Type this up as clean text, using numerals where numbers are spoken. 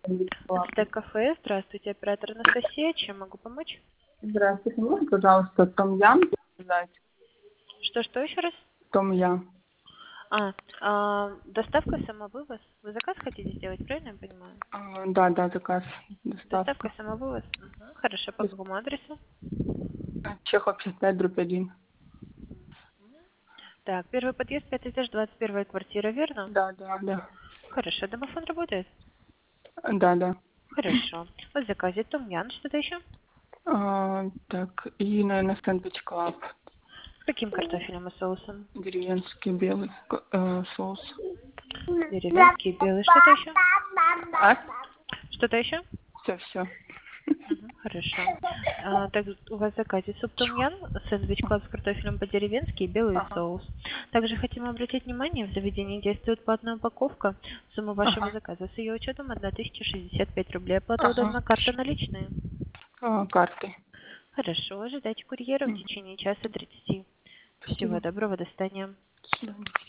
СТ-кафе, здравствуйте, оператор Анастасия, чем могу помочь? Здравствуйте, можно, пожалуйста, том-ям заказать? Что еще раз? Том-ям. Доставка, самовывоз. Вы заказ хотите сделать, правильно я понимаю? Да, заказ, Доставка, доставка. самовывоз. Хорошо, по какому адресу? Чехов 65/1. Так, первый подъезд, 5 этаж, 21 квартира, верно? Да. Хорошо, домофон работает? Да. Хорошо. В заказе тумьян, что-то еще? Так, и, наверное, сэндвич клаб. Каким картофелем и соусом? Деревенский белый соус. Деревенский, белый, что-то еще? А? Что-то еще? Все. Хорошо. Так, у вас в заказе суп том-ям, сэндвич клаб с картофелем по-деревенски и белый Ага. соус. Также хотим обратить внимание, в заведении действует платная упаковка. Сумма вашего Ага. заказа с ее учетом 1065 рублей. Оплата Ага. удобна, карта наличные. Картой. Хорошо, ожидайте курьера в Мгм. течение часа 30. Всего Спасибо. доброго, до свидания. До свидания.